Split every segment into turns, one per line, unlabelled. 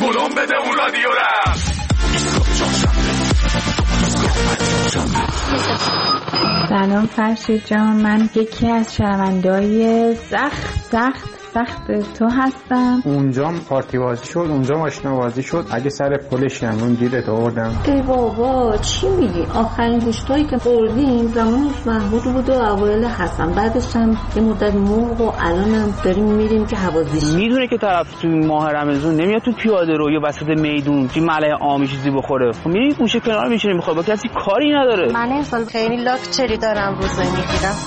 بلوم بده اون رادیو رم.
سلام فرشید جان، من یکی از شنونده‌های سخت تو هستم.
اونجا پارتی بازی شد، اونجا ماشینا بازی شد، اگه سر پلش نمون گیرت آوردم.
ای بابا چی میگی؟ آخرین گوشتایی که خوردیم زمانش محمود بود و اوایل حسن، بعدش هم یه مدت موق و الانم داریم میریم که حوازیش.
میدونه که طرف تو ماه رمضان نمیاد تو پیاده رو یا وسط میدون چی ملای عامی چیزی بخوره. خب میری گوشه کنار میشینه میخواد، با کسی کاری نداره.
من امسال خیلی لاکچری دارم روزه میگیرم.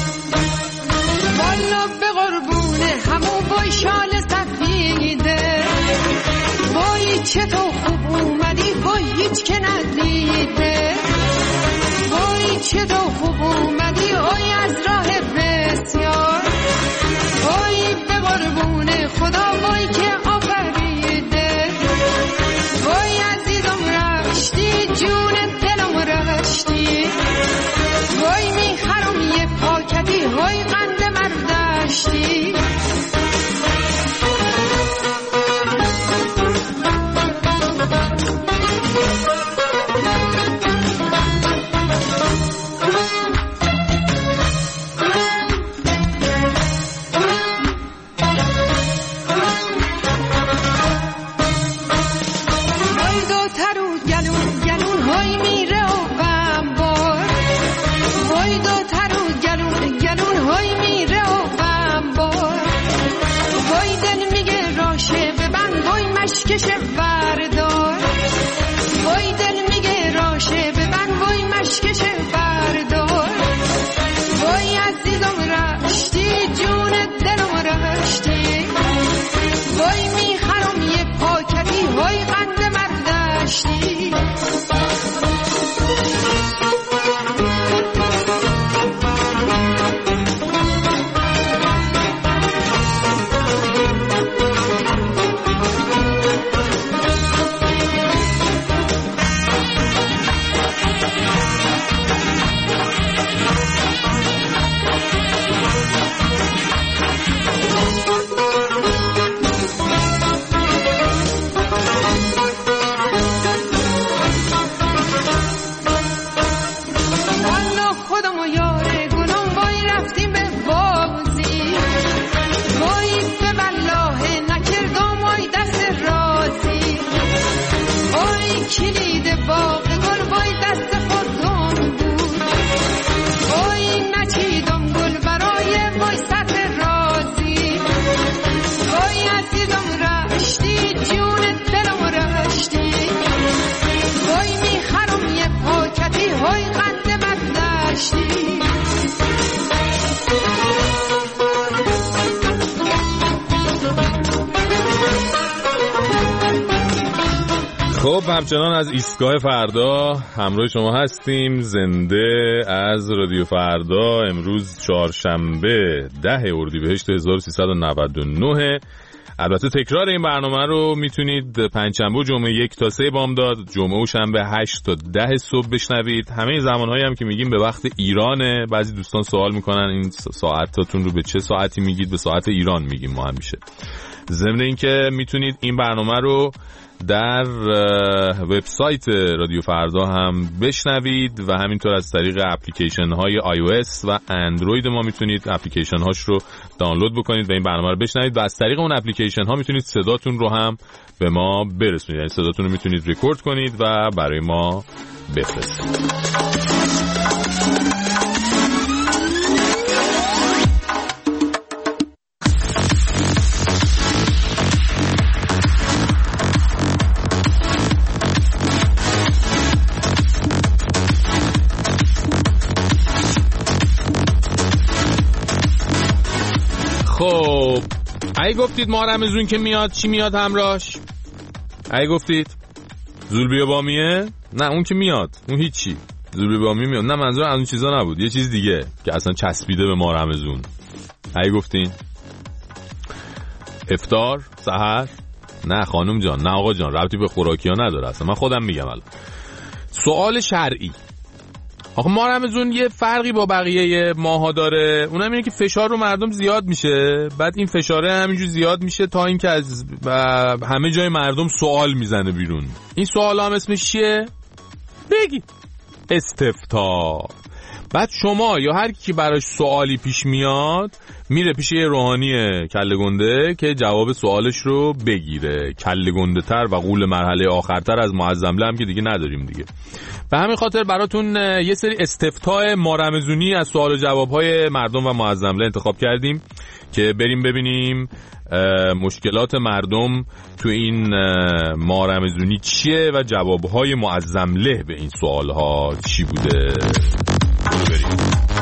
والا به قربونه همون بای شال سفیده، وای چطور خوب اومدی، وای هیچ که ندیده، وای چطور خوب اومدی، وای از راه بسیار، وای به قربونه خدا وای که آفریده، وای عزیزم رشتی جون دلم رشتی، وای میخرم یه پاکتی، وای قند مردشتی. کشه بردار، وای دل میگه راشه ببن، وای مشکشه بردار، وای عزیزم رشتی جون دلم رشتی، وای میخرم یه پاکتی، وای قند مردشتی.
خب همچنان از ایستگاه فردا همراه شما هستیم، زنده از رادیو فردا. امروز چهارشنبه 10 اردیبهشت 1399. البته تکرار این برنامه رو میتونید پنجشنبه و جمعه 1 تا 3 بامداد، جمعه و شنبه 8 تا 10 صبح بشنوید. همه زمانهایی هم که میگیم به وقت ایرانه. بعضی دوستان سوال میکنن این ساعتاتون رو به چه ساعتی میگید؟ به ساعت ایران میگیم ما همیشه. ضمن اینکه میتونید این برنامه رو در وبسایت رادیو فردا هم بشنوید و همینطور از طریق اپلیکیشن های iOS و اندروید ما میتونید اپلیکیشن هاش رو دانلود بکنید و این برنامه رو بشنوید و از طریق اون اپلیکیشن ها میتونید صداتون رو هم به ما برسونید، یعنی صداتون رو میتونید رکورد کنید و برای ما بفرستید. خب اگه گفتید ماه رمضون که میاد، چی میاد همراهش؟ اگه گفتید زولبیا بامیه، نه اون که میاد، اون هیچی. زولبیا بامیه میاد، نه منظور از اون چیزا نبود، یه چیز دیگه که اصلا چسبیده به ماه رمضون. اگه گفتین افطار سحر، نه خانم جان، نه آقا جان، ربطی به خوراکی ها نداره اصلا، من خودم میگم. الان سوال شرعی، آخه ماه رمضان یه فرقی با بقیه ماها داره، اونم اینه که فشار رو مردم زیاد میشه، بعد این فشاره همینجور زیاد میشه تا اینکه از همه جای مردم سوال میزنه بیرون. این سوال هم اسمش چیه؟ بگی استفتاء. بعد شما یا هر کی براش سوالی پیش میاد میره پیش یه روحانی کله گنده که جواب سوالش رو بگیره. کله گنده تر و غول مرحله آخرتر از معظم هم که دیگه نداریم دیگه. به همین خاطر براتون یه سری استفتاء مارمزونی از سوال و جوابهای مردم و معظم انتخاب کردیم که بریم ببینیم مشکلات مردم تو این مارمزونی چیه و جوابهای معظم له به این سوالها چی بوده. بریم.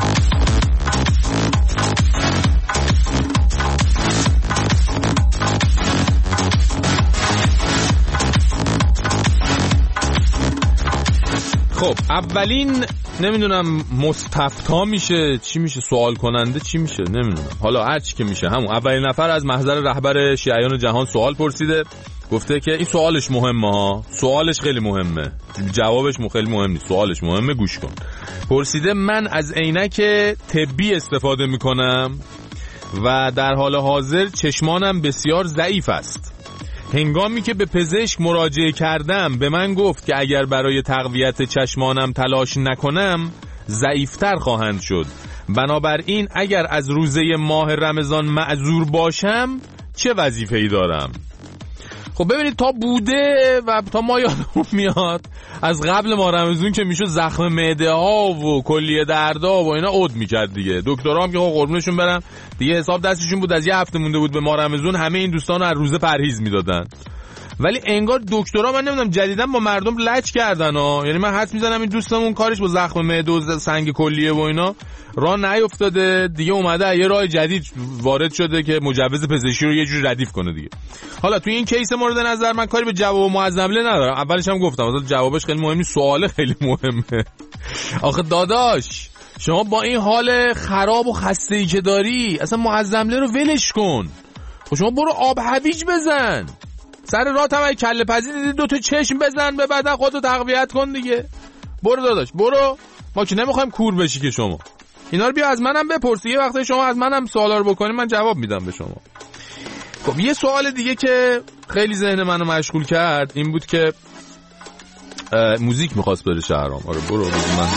خب اولین نمیدونم مستفتا میشه چی میشه، سوال کننده چی میشه نمیدونم، حالا هر چی که میشه همون اولین نفر از محضر رهبر شیعیان جهان سوال پرسیده، گفته که این سوالش مهمه ها، سوالش خیلی مهمه، جوابش خیلی مهم نیست، سوالش مهمه، گوش کن. پرسیده من از عینک طبی استفاده میکنم و در حال حاضر چشمانم بسیار ضعیف است. هنگامی که به پزشک مراجعه کردم به من گفت که اگر برای تقویت چشمانم تلاش نکنم ضعیفتر خواهند شد. بنابراین اگر از روزه ماه رمضان معذور باشم چه وظیفه‌ای دارم؟ خب ببینید تا بوده و تا ما یادمون میاد از قبل ماه رمضان که میشد زخم معده ها و کلیه دردا و اینا عود میکرد دیگه. دکترها هم که قربونشون برن دیگه حساب دستشون بود، از یه هفته مونده بود به ماه رمضان همه این دوستان رو از روزه پرهیز میدادن. ولی انگار دکترها من نمیدونم جدیداً با مردم لج کردن ها. یعنی من حدس میزنم این دوستمون کارش با زخم معده و سنگ کلیه و اینا راه نیافتاده دیگه، اومده یه راه جدید وارد شده که مجوز پزشکی رو یه جوری ردیف کنه دیگه. حالا تو این کیس مورد نظر من کاری به جواب معظمله ندارم، اولش هم گفتم مثلا جوابش خیلی مهم نیست، سوال خیلی مهمه. آخه داداش شما با این حال خراب و خسته‌ای که داری اصلا معظمله رو ولش کن. خب شما برو آب هویج بزن، سر راه هم کله پزی دیدی 2 تا چشم بزن به بدن خودتو تقویت کن دیگه. برو داداش برو، ما که نمیخوایم کور بشی که شما. اینا رو بیا از منم بپرس، یه وقتی شما از منم سوالا رو بکنی من جواب میدم به شما. خب یه سوال دیگه که خیلی ذهن منو مشغول کرد این بود که موزیک میخواست بره شهرام. آره برو من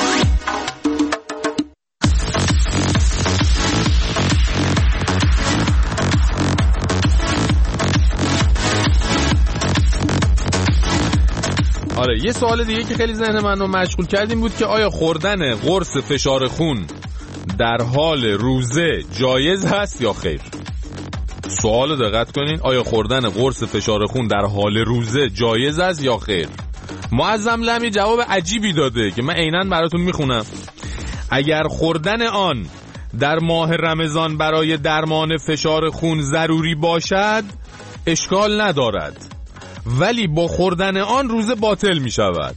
آره یه سوال دیگه که خیلی ذهن منو مشغول کرد این بود که آیا خوردن قرص فشار خون در حال روزه جایز هست یا خیر؟ سوال دقت کنین، آیا خوردن قرص فشار خون در حال روزه جایز است یا خیر؟ معظم لمی جواب عجیبی داده که من عیناً براتون میخونم. اگر خوردن آن در ماه رمضان برای درمان فشار خون ضروری باشد اشکال ندارد، ولی با خوردن آن روزه باطل می شود.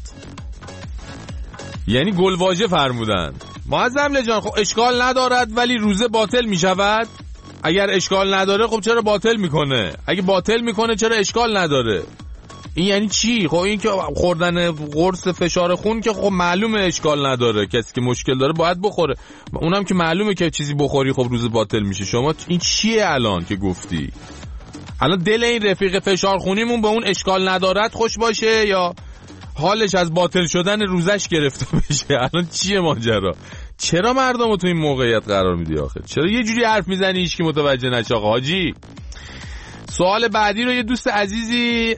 یعنی گلواژه فرمودن معظم جان خب اشکال ندارد ولی روزه باطل می شود. اگر اشکال نداره خب چرا باطل میکنه؟ اگه باطل میکنه چرا اشکال نداره؟ این یعنی چی؟ خب این که خوردن قرص فشار خون که خب معلومه اشکال نداره، کسی که مشکل داره باید بخوره، اونم که معلومه که چیزی بخوری خب روزه باطل میشه. شما این چیه الان که گفتی؟ الان دل این رفیق فشار خونیمون به اون اشکال ندارد خوش باشه یا حالش از باطل شدن روزش گرفته بشه؟ الان چیه ماجرا؟ چرا مردم رو تو این موقعیت قرار میدی آخه؟ چرا یه جوری حرف میزنی هیچ کی متوجه نشه آقا حاجی؟ سوال بعدی رو یه دوست عزیزی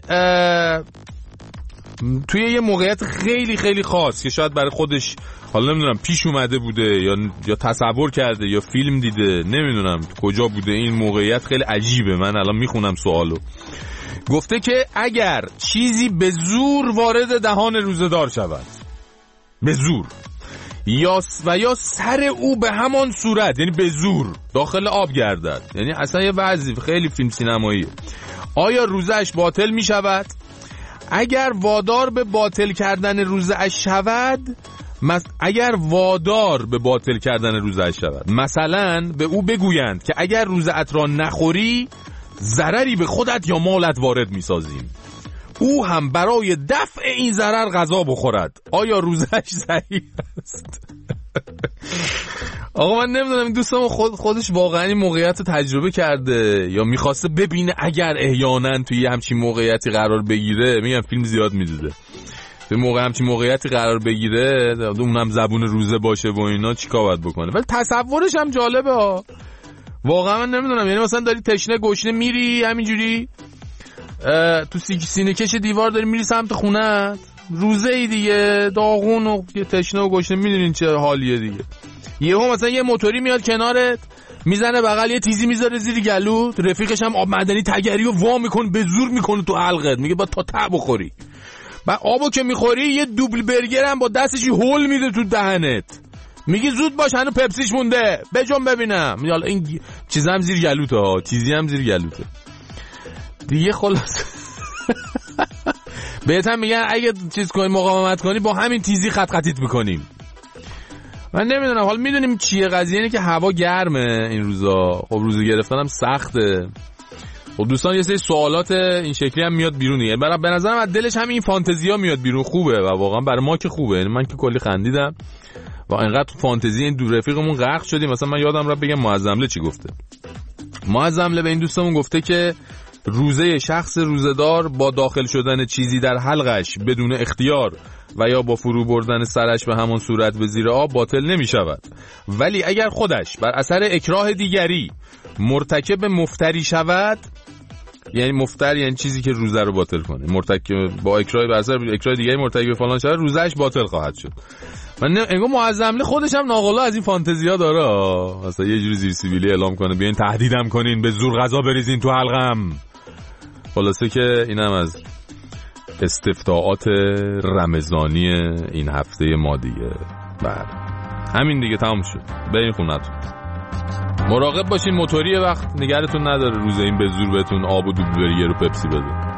توی یه موقعیت خیلی خیلی خاص که شاید برای خودش حالا نمیدونم پیش اومده بوده یا تصور کرده یا فیلم دیده، نمیدونم کجا بوده این موقعیت خیلی عجیبه. من الان میخونم سوالو. گفته که اگر چیزی به زور وارد دهان روزه‌دار شود، به زور، یا سر او به همان صورت یعنی به زور داخل آب گردد، یعنی اصلا یه وضعی خیلی فیلم سینماییه، آیا روزه‌اش باطل می شود؟ اگر وادار به باطل کردن روزه‌اش شود، مثلا به او بگویند که اگر روزه‌ات را نخوری ضرری به خودت یا مالت وارد می‌سازیم. او هم برای دفع این ضرر غذا بخورد. آیا روزش صحیح است؟ آقا من نمیدونم دوستم خودش واقعا این موقعیت رو تجربه کرده یا میخواسته ببینه اگر احیانا توی همچین موقعیتی قرار بگیره. میگم فیلم زیاد میدیده، به موقع همچین موقعیتی قرار بگیره اونم زبون روزه باشه و اینا چیکار باید بکنه. ولی تصورش هم جالبه ها. واقعا من نمیدونم، یعنی مثلا داری تشنه گشنه میری همینجوری تو سینه کش دیوار داری میری سمت خونت، روزه ای دیگه، داغون و تشنه و گشنه، میدونین چه حالیه دیگه. یهو مثلا یه موتوری میاد کنارت میزنه بغل یه تیزی میذاره زیر گلوت، رفیقش هم آب معدنی تگری و وا میکنه به زور میکنه تو حلقت، میگه باید تا ته بخوری. بعد آبو که میخوری یه دوبل برگر هم با دستش هول میده تو دهنت، میگی زود باش هنو پپسیش مونده بجون ببینم. حالا این چیزا هم زیر گلوته ها، تیزی هم زیر گلوته دیگه. خلاص بهت هم میگن اگه چیز کنی مقاومت کنی با همین تیزی خط خطیت میکنیم. من نمیدونم، حالا میدونیم چیه قضیه، اینه که هوا گرمه این روزا، خب روزه گرفتن هم سخته. خب دوستان یه سری سوالات این شکلی هم میاد بیرون دیگه، به نظرم از دلش هم این فانتزیا میاد بیرون، خوبه و واقعا برای ما که خوبه. یعنی من که کلی خندیدم و اینقدر تو فانتزی این دو رفیقمون غرق شدیم. مثلا من یادم رفت بگم معظمله چی گفته. معظمله به این دوستمون گفته که روزه شخص روزدار با داخل شدن چیزی در حلقش بدون اختیار و یا با فرو بردن سرش به همون صورت به زیر آب باطل نمی شود، ولی اگر خودش بر اثر اکراه دیگری مرتکب مفتری شود، یعنی مفتر یعنی چیزی که روزه رو باطل کنه، مرتکب با اکراه بر اثر اکراه دیگری مرتکب فلان شود، روزهش باطل خواهد شد. من انگار معظمله خودش هم ناقلا از این فانتزیا داره، مثلا یه جوری زیر سیبیلی اعلام کنه بیاین تهدیدم کنین به زور غذا بریزین تو حلقم. خلاصه که اینم از استفتاءات رمضانی این هفته ما دیگه. بعد همین دیگه تمام شد. برین خونتون، مراقب باشین موتوری وقت نگرتون نداره روزه این به زور بهتون آب و دوبل برگر و پپسی بده.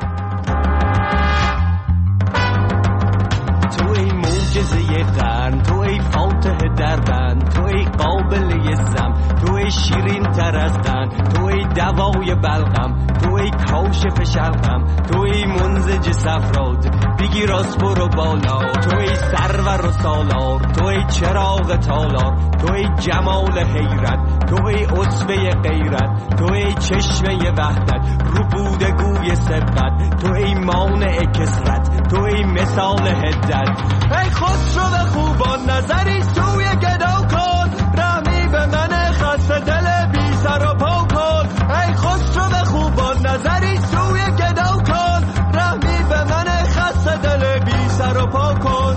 تو ای معجزه قرن، تو ای فاتح دربند، تو ای قابل زم، تو ای شیرین تر از قند، تو ای دوای بلغم، تو ای کاشف شلقم، تو ای منزج صفراد بگی راست برو بالا، تو ای سرور و سالار، تو ای چراغ تالار، تو ای جمال حیرت، تو ای عصبه غیرت، تو ای چشمه وحدت رو بوده گوی سبقت، تو ای مانع کسرت، تو ای مثال هدت. ای خسرو خوبان نظری سوی گدا کن، رحمی به من خسته دل بی سر و پا کن. ای خسرو خوبان نظری سوی گدا کن، رحمی به من خسته دل بی سر و پا کن.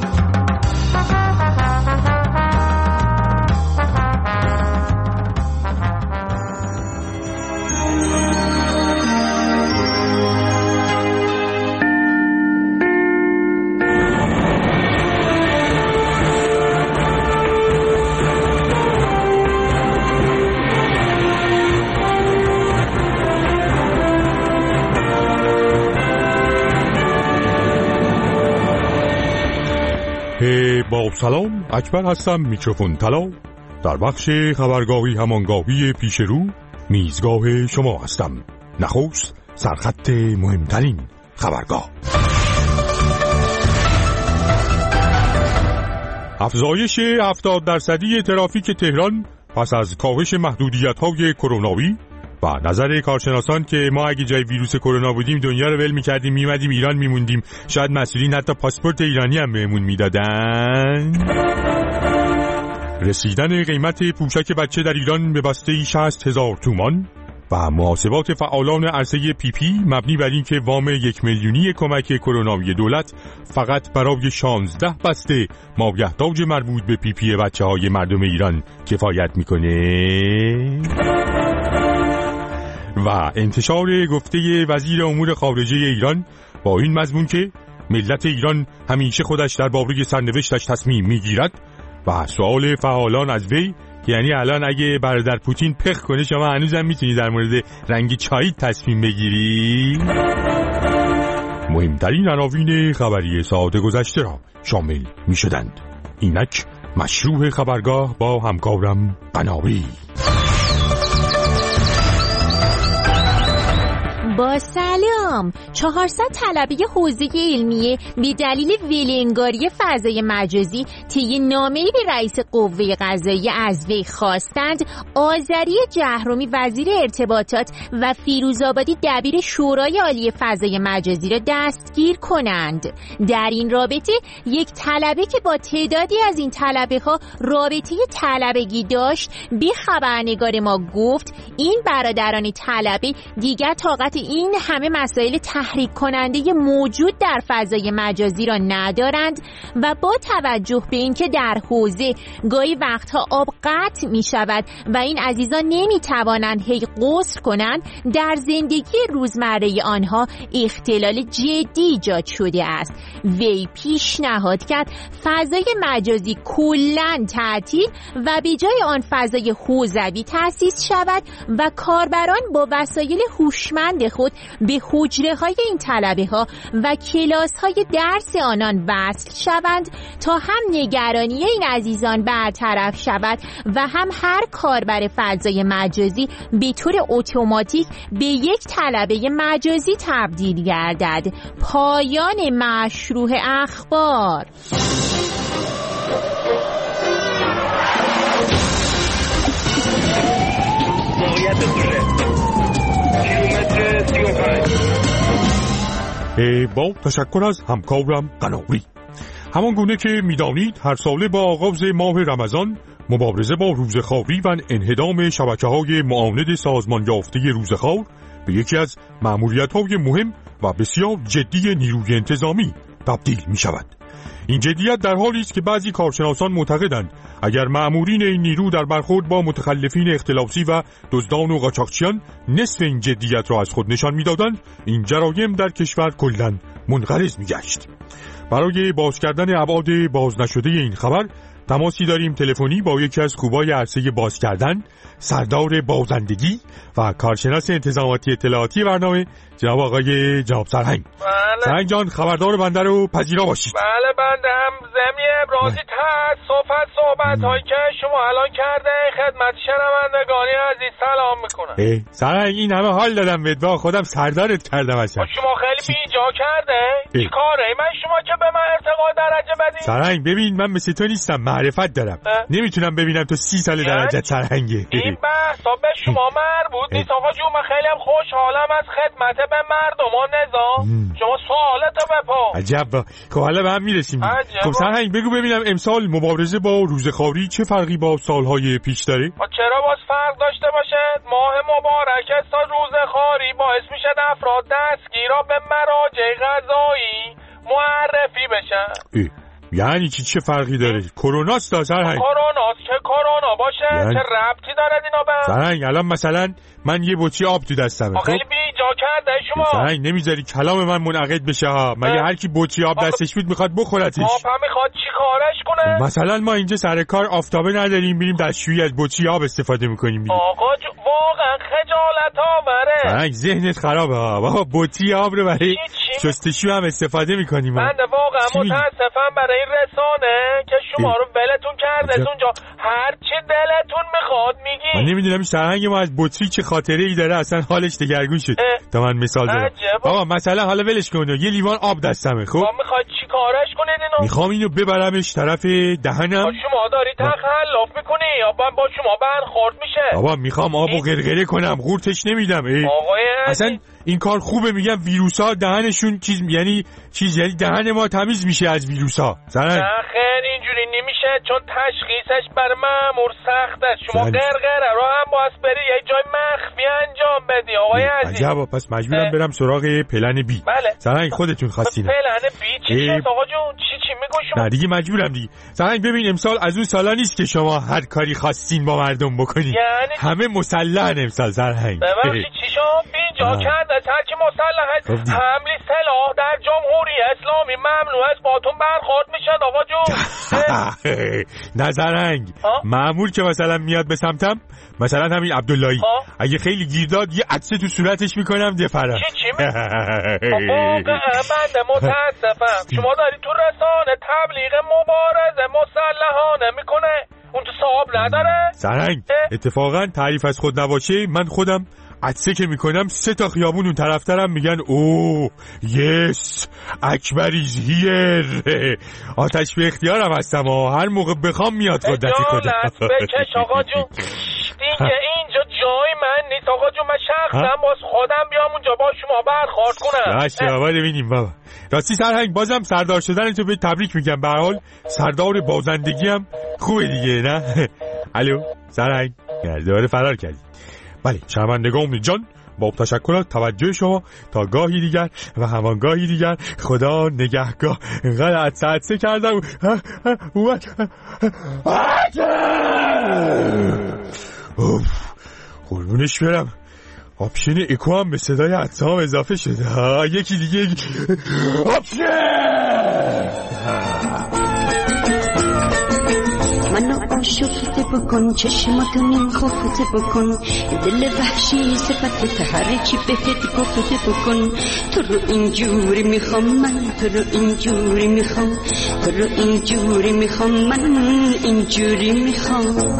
با سلام، اکبر هستم، میکروفون طلا. در بخش خبرگاهی همانگاهی پیش رو میزگاه شما هستم. نخست سرخط مهمترین خبرگاه. افزایش 70% ترافیک تهران پس از کاهش محدودیت‌های کروناوی و نظر کارشناسان که ما اگه جای ویروس کرونا بودیم دنیا رو ول می‌کردیم میمدیم ایران میموندیم، شاید مسئولین حتی پاسپورت ایرانی هم بهمون میدادن. رسیدن قیمت پوشک بچه در ایران به بسته‌ای 60,000 تومان و محاسبات فعالان عرصه پی پی مبنی بر این که وام 1 میلیونی کمک کروناوی دولت فقط برای 16 بسته مایحتاج مربوط به پی پی بچه‌های مردم ایران کفایت میکنه. و انتشار گفته وزیر امور خارجه ایران با این مضمون که ملت ایران همیشه خودش درباره سرنوشتش تصمیم میگیرد و سوال فعالان از وی، یعنی الان اگه برادر پوتین پخ کنه شما هنوزم میتونی در مورد رنگ چای تصمیم بگیری. مهمترین عناوین خبری ساعت گذشته را شامل میشدند. اینک مشروع خبرگاه با همکارم قناری.
با سلام. 400 طلبه حوزه علمیه به دلیل ولنگاری فضای مجازی طی نامه‌ای به رئیس قوه قضاییه از وی خواستند آذری جهرومی وزیر ارتباطات و فیروزآبادی دبیر شورای عالی فضای مجازی را دستگیر کنند. در این رابطه یک طلبه که با تعدادی از این طلبه‌ها رابطه طلبگی داشت به خبرنگار ما گفت این برادران طلبه دیگر طاقت این همه مسائل تحریک کننده موجود در فضای مجازی را ندارند و با توجه به اینکه در حوزه گاهی وقتها آب قطع می شود و این عزیزان نمی توانند هی غسل کنند، در زندگی روزمره آنها اختلال جدی ایجاد شده است. وی پیشنهاد کرد فضای مجازی کلاً تعطیل و به جای آن فضای حوزوی تأسیس شود و کاربران با وسایل هوشمند خود به حجره‌های این طلبه‌ها و کلاس‌های درس آنان وصل شوند تا هم نگرانی این عزیزان برطرف شود و هم هر کاربر فضای مجازی به طور اتوماتیک به یک طلبه مجازی تبدیل گردد. پایان مشروع اخبار.
با تشکر از همکارم قناری. همان گونه که میدانید هر ساله با آغاز ماه رمضان مبارزه با روزخواری و انهدام شبکه‌های معاند سازمان یافته روزخوار به یکی از مأموریت‌های مهم و بسیار جدی نیروی انتظامی تبدیل می‌شود. این جدیت در حالی است که بعضی کارشناسان معتقدند اگر مأمورین این نیرو در برخورد با متخلفین اختلافی و دزدان و قاچاقچیان نصف این جدیت را از خود نشان می‌دادند، این جرایم در کشور کلاً منقرض می‌گشت. برای باز کردن ابعاد باز نشده این خبر تماسی داریم تلفنی با یکی از خوبای عرصه باز کردن، سردار بازندگی و کارشناس انتظاماتی اطلاعاتی برنامه جناب آقای جناب سرهنگ.
بله.
سرهنگ جان خبردار بنده رو پذیرا باشید.
بله بنده هم ضمن ابراز تأسف از صحبت‌هایی که شما الان کرده خدمت شنوندگان عزیز سلام میکنم.
سرهنگ این همه حال دادم بهت با خودم سردارت کردم اصلا.
شما خیلی بیجا کرده. چی کاره من شما که به من ارتقا درجه بدین؟
سرهنگ ببین من مثل تو نیستم، معرفت دارم. نمیتونم ببینم تو 30 سال درجه سرهنگه.
این بحثا به شما مربوط نیست آقا جون. من خیلی هم خوشحالم از خدمت به مردمان نظام. شما سوالتو بپرس.
عجب. خب حالا به هم میرسیم. خب سرهنگ بگو ببینم امسال مبارزه با روزخواری چه فرقی با سالهای پیش داره؟
چرا باز فرق داشته باشه؟ ماه مبارک است تا روزخواری باعث میشه افراد دستگیرا به مراجع قضایی معرفی بشن.
یعنی چه فرقی داره؟ کروناست دا سرهنگ.
کروناست که کرونا باشه
یعنی...
چه ربطی داره اینا به؟
سرهنگ الان مثلا من یه بطری آب تو دستمه.
خیلی بیجا کرده شما.
سرهنگ نمیذاری کلام من منعقد بشه ها. مگه هر کی بطری آب دستش بود میخواد بخورتش؟
آب هم میخواد چی کارش کنه؟
مثلا ما اینجا سر کار آفتابه نداریم میریم دستشویی از بطری آب استفاده میکنیم.
آقا واقعا خجالت آوره.
سرهنگ ذهنت خرابه ها. بابا بطری آب رو برای شستشو هم استفاده میکنیم.
من واقعا متاسفم برای این رسانه که شما رو ولتون کرده اونجا هر چی دلتون میخواد میگی.
من نمیدونم سرهنگ ما از بطری چه خاطره ای داره اصلا حالش دگرگون شد. تا من مثال دارم. بابا مثلا حالا ولش کن یه لیوان آب دستمه. خب
میخواد چی کارش کنید اینو؟
میخوام اینو ببرمش طرف دهنم.
شما داری تخلف میکنی یا با شما برخورد میشه؟
بابا میخوام آبو غرغره کنم قورتش نمیدم. اصلا این کار خوبه میگم ویروسا دهنشون یعنی دهن ما تمیز میشه از ویروسا.
نه خیر اینجوری نمیشه چون تشخیصش بر مأمور سخت است. شما غرغره رو هم باید بری یه جای مخفی انجام بدی آقای عزیز.
عجبا پس مجبورم برم سراغ پلن بی.
بله.
سرهنگ خودتون خواستین.
پلن بی چی شد آقا جون؟ چی میگو شما؟
نه دیگه مجبورم دیگه. سرهنگ ببین امسال از اون سالا نیست که شما هر کاری خواستین با مردم بکنید.
یعنی
همه مسلحن امسال سرهنگ.
ببخشید چی شد؟ بیجا کرده ترک مسلحت حملی سلاح در جمهوری اسلامی ممنوع است. باتون برخورد میشد آقا جون.
نظرنگ مأمور که مثلا میاد به سمتم مثلا همین عبداللهی اگه خیلی گیر داد یه عطسه تو صورتش میکنم دفرم.
چی واقعا بنده متاسفم شما داری تو رسانه تبلیغ مبارزه مسلحانه میکنه اون تو صاحب نداره.
سرهنگ اتفاقا تعریف از خود نباشه من خودم عطسه که میکنم 3 تا خیابون اون طرفترم میگن اوه یس اکبر ایز هیر. آتش به اختیارم هستم هر موقع بخوام میاد قدرتی کنم.
بکش آقا جون. دیگه اینجا جای من نیست آقا جون. من شخصا باز خودم بیام اونجا با شما برخورد کنم.
باشه بابا ببینیم بابا. راستی سرهنگ بازم سردار شدن تو به تبریک میگم. به هر حال سردار بازندگی هم خوبه دیگه نه؟ الو سرهنگ دوباره فرار کردی. بله شنوندگان جان با تشکر توجه شما تا گاهی دیگر و همان گاهی دیگر خدا نگهگاه. اینقدر عطسه کردم قربونش برم. آپشن اکو هم به صدای عطسه هم اضافه شده. یکی دیگه
منو عاشقت بکن چشماتو نیم خفت بکن دل وحشی صفت هر چی بهت گفت بکن. تو رو اینجوری میخوام من تو رو اینجوری میخوام تو رو اینجوری میخوام من اینجوری میخوام.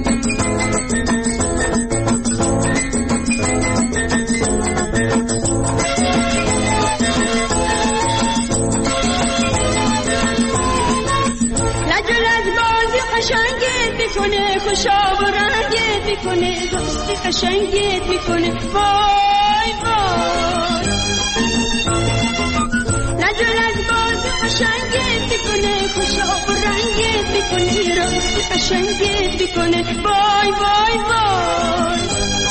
خوشا و رنگت میکنه دوستی قشنگت میکنه وای وای. نجرد باز قشنگت میکنه خوشا و رنگت میکنه دوستی قشنگت میکنه وای وای وای.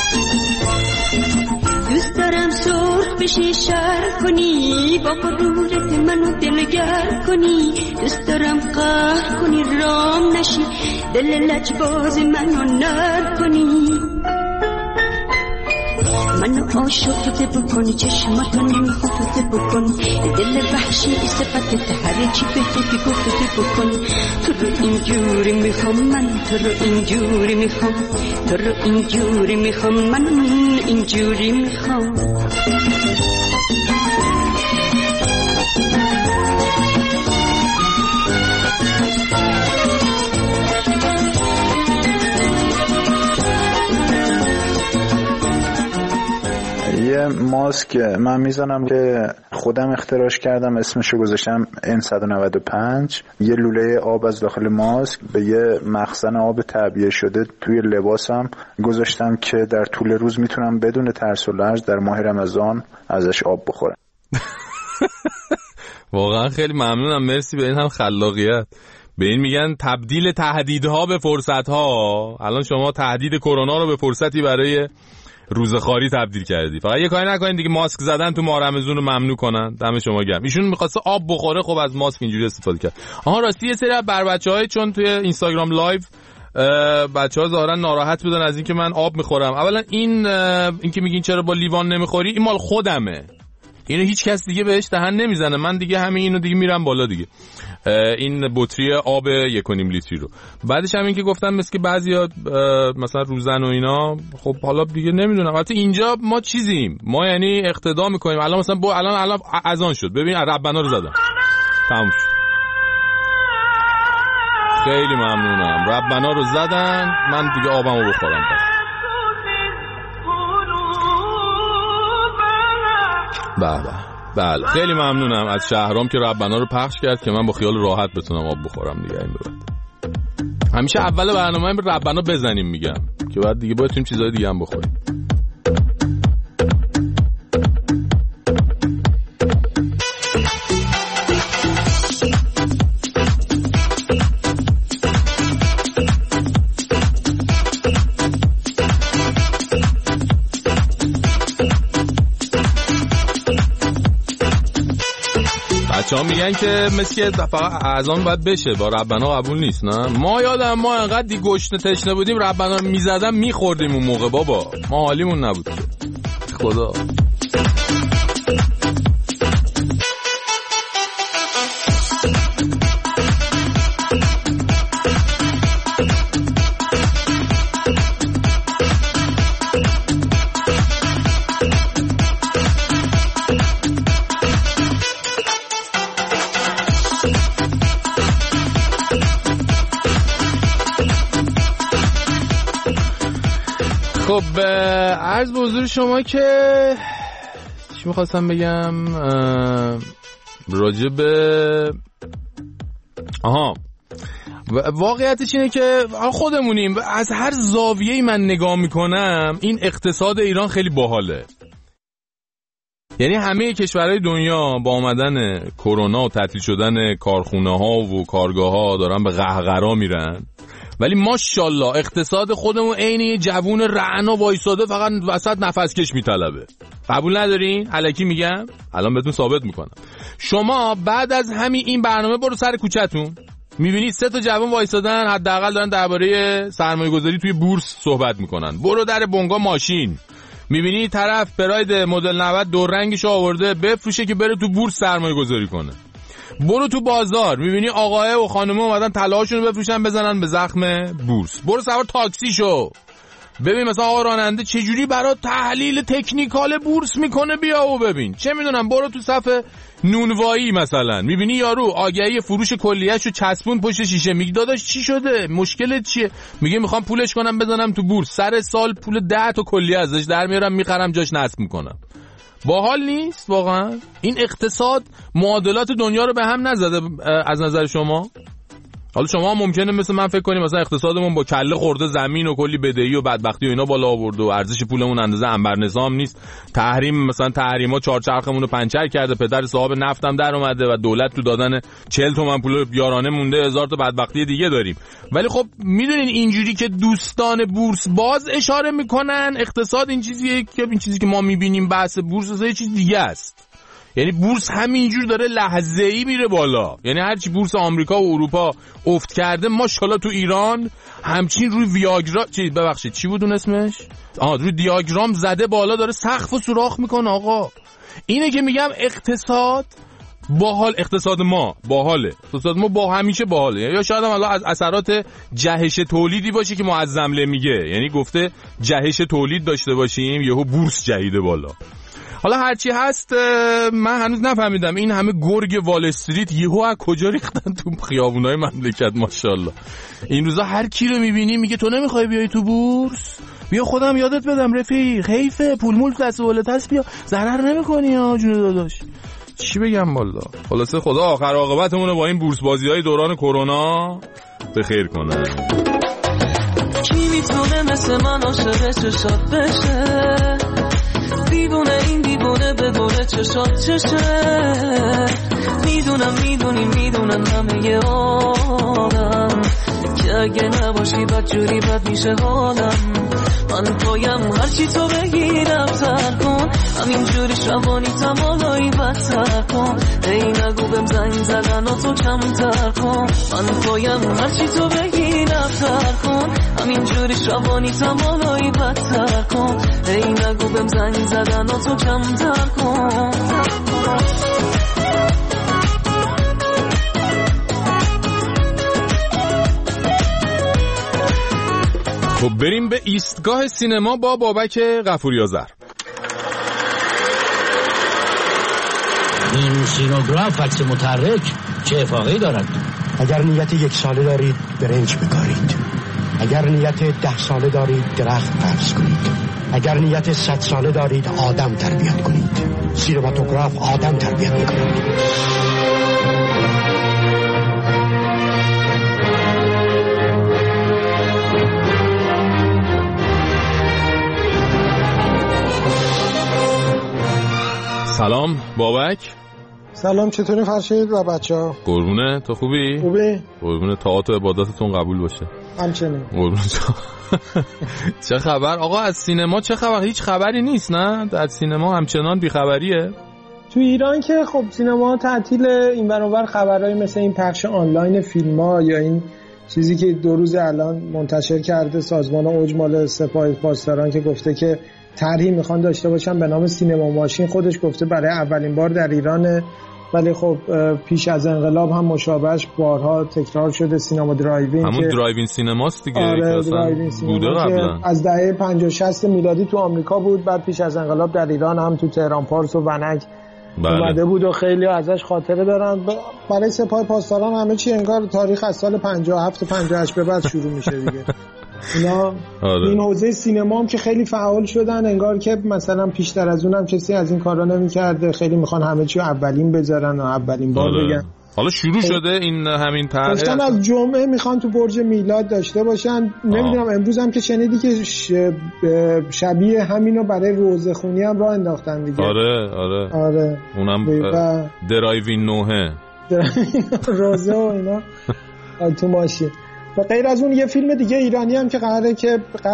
دوست دارم سرخ بشی شر کنی با غرورت منو دلگر کنی. دوست دارم قهر کنی رام نشی دل لجباز منو نر کنی. منو عاشقت بکنی چشماتو نمیخوفت بکن دل وحشی صفت هر چی بهت گفت بکن. تو رو اینجوری میخوام من تو رو اینجوری میخوام تو رو اینجوری میخوام من اینجوری میخوام.
یه ماسک من میزنم که خودم اختراعش کردم اسمشو گذاشتم N195. یه لوله آب از داخل ماسک به یه مخزن آب تعبیه شده توی لباسم گذاشتم که در طول روز میتونم بدون ترس و لرز در ماه رمضان ازش آب بخورم.
واقعا خیلی ممنونم. مرسی به این هم خلاقیت. به این میگن تبدیل تهدیدها به فرصتها. الان شما تهدید کرونا رو به فرصتی برای روزخواری تبدیل کردی. فقط یه کاری نکنین دیگه ماسک زدن تو ماه رمضان رو ممنوع کنن. دم شما گرم. ایشون می‌خواسته آب بخوره خب از ماسک اینجوری استفاده کرد. راستی یه سری از بچه‌های چون توی اینستاگرام لایو بچه‌ها ظاهرا ناراحت بودن از اینکه من آب میخورم. اولا این که میگین چرا با لیوان نمیخوری این مال خودمه. اینو هیچ کس دیگه بهش دهن نمیزنه. من دیگه همین اینو دیگه میرم بالا دیگه. این بطری آب 1.5 لیتری رو. بعدش هم این که گفتم مثل که بعضیا مثلا روزن و اینا خب حالا دیگه نمیدونم. البته اینجا ما چیزیم ما یعنی اقتدا میکنیم. الان مثلا الان اذان شد ببین ربنا رو زدم تموم شد. خیلی ممنونم. ربنا رو زدن من دیگه آبمو بخورم. بله خیلی ممنونم از شهرام که ربنا رو پخش کرد که من با خیال راحت بتونم آب بخورم دیگه. این بعد همیشه اول برنامه ربنا بزنیم میگم که بعد دیگه باید چیزای دیگه هم بخوریم. بچه‌ها میگن که مثل فقط اذان باید بشه با ربنا قبول نیست. نه ما یادم ما انقدر دی گشنه تشنه بودیم ربنا رو میزدم میخوردیم اون موقع بابا ما حالیمون نبود که خدا. خب عرض به حضور شما که چی میخواستم بگم راجع به واقعیتش اینه که خودمونیم. از هر زاویه‌ای من نگاه میکنم این اقتصاد ایران خیلی باحاله. یعنی همه کشورهای دنیا با آمدن کرونا و تعطیل شدن کارخونه‌ها و کارگاه‌ها دارن به قهقرا میرن، ولی ماشاءالله اقتصاد خودمون عین یه جوون رعنا وایساده فقط وسط نفس کش میطلبه. قبول ندارین؟ الکی میگم، الان بهتون ثابت میکنم. شما بعد از همین این برنامه برو سر کوچه‌تون، میبینی 3 تا جوان وایسادن حداقل دارن درباره سرمایه‌گذاری توی بورس صحبت میکنن. برو در بنگاه ماشین، میبینی طرف پراید مدل 90 دو رنگش آورده بفروشه که بره تو بورس سرمایه‌گذاری کنه. برو تو بازار، میبینی آقای و خانمه اومدن طلاهاشون رو بفروشن بزنن به زخم بورس. برو سوار تاکسی شو، ببین مثلا آقا راننده چجوری برای تحلیل تکنیکال بورس میکنه، بیا و ببین. چه میدونم برو تو صف نونوایی مثلا، میبینی یارو آگهی فروش کلیه‌شو چسبون پشت شیشه، میگی داداش چی شده، مشکلت چیه؟ میگه میخوام پولش کنم بزنم تو بورس، سر سال پول 10 تا کلیه ازش در میارم میخرم جاش نصب میکنم. باحال نیست واقعا؟ این اقتصاد معادلات دنیا رو به هم نزده از نظر شما؟ حالا شما ممکنه مثل من فکر کنیم مثلا اقتصادمون با کله خورده زمین و کلی بدهی و بدبختی و اینا بالا آورده و ارزش پولمون اندازه عنبر نظام نیست، تحریم مثلا تحریما چهارچرخمون رو پنچر کرده، پدر صاحب نفتم در اومده و دولت تو دادن 40 تومن پول یارانه مونده، 1000 تا بدبختی دیگه داریم. ولی خب میدونین اینجوری که دوستان بورس باز اشاره میکنن اقتصاد این چیزیه که این چیزی که ما میبینیم بحث بورس یه چیز دیگه است. یعنی بورس همینجور داره لحظه‌ای میره بالا. یعنی هرچی بورس آمریکا و اروپا افت کرده ماشاءالله تو ایران همچین روی ویاگرا چی بود اون اسمش؟ روی دیاگرام زده بالا داره سقف و سوراخ میکنه. آقا اینه که میگم اقتصاد باحال، اقتصاد ما باحاله، اقتصاد ما با همیشه باحاله. یا شاید هم از اثرات جهش تولیدی باشه که معظمله میگه، یعنی گفته جهش تولید داشته باشیم یهو بورس جهیده بالا. حالا هرچی هست من هنوز نفهمیدم این همه گرگ وال استریت یهو از کجا ریختن تو خیابونای مملکت. ماشاءالله این روزا هر کی رو میبینی میگه تو نمیخوای بیای تو بورس، بیا خودم یادت بدم رفیق، حیفه پول مول دست ولت هست، بیا ضرر نمیکنی ها جون داداش. چی بگم والا. خلاصه خدا آخر عاقبتمون رو با این بورس بازی‌های دوران کرونا به خیر کنه.
کی میتونه مثل من عاشق چشات بشه، دیوونه این دیوونه بدونه چشات چشه. میدونم همه آدم که اگه نباشی بد جوری بد میشه حالم. من پایم هرچی تو بگی رفتر کن، همینجوری شبانی تمالایی بدتر کن. ای نگو بهم زنگ زدن و تو کمتر کن. من پایم هرچی تو بگی رفتر کن، همینجوری شبانی تمالایی بدتر کن. ای نگو بهم زنگ زدن و تو کمتر کن.
خب بریم به ایستگاه سینما با بابک غفوری آذر.
این سینوگراف عکس متحرک چه افاقه‌ای دارد؟
اگر نیت 1 ساله دارید برنج بکارید، اگر نیت 10 ساله دارید درخت فرض کنید، اگر نیت 100 ساله دارید آدم تربیت کنید. سینماتوگراف آدم تربیت می‌کند.
سلام بابک.
سلام، چطوری فرشید و بچه‌ها؟
قربونه، تو خوبی؟
خوبی؟
قربونه، طاعات و عبادتتون قبول باشه.
همچنین.
قربونه. چه خبر آقا از سینما؟ چه خبر؟ هیچ خبری نیست نه؟ از سینما همچنان بیخبریه؟
تو ایران که خب سینما تعطیل، این برابر خبرهای مثل این پخش آنلاین فیلم‌ها یا این چیزی که 2 روز الان منتشر کرده سازمان اوج مال سپاه پاسداران که گفته که طرحی میخوان داشته باشن به نام سینما ماشین. خودش گفته برای اولین بار در ایرانه، ولی خب پیش از انقلاب هم مشابهش بارها تکرار شده. سینما درایوین،
همون درایوین سینماست دیگه.
آره درایوین سینما
بوده قبلا،
از دهه 50-60 میلادی تو آمریکا بود، بعد پیش از انقلاب در ایران هم تو تهران پارس و ونک اومده بود و خیلی ازش خاطره دارن. برای سپاه پاسداران همه چی انگار تاریخ از سال 57 و 58 به بعد شروع میشه دیگه. اینا این حوزه سینما هم که خیلی فعال شدن، انگار که مثلا پیشتر از اونم کسی از این کارا نمی‌کرده، خیلی میخوان همه چی اولین بذارن و اولین بار بگن.
حالا شروع شده این همین طرح
گفتن از جمعه میخوان تو برج میلاد داشته باشن. نمیدونم امروز هم که شنیدی که شبیه همینو برای روزخونی هم راه انداختن دیگه. آره
اونم درایوین نوحه
روزه و اینا تو ماشین. و غیر از اون یه فیلم دیگه ایرانی هم که قراره که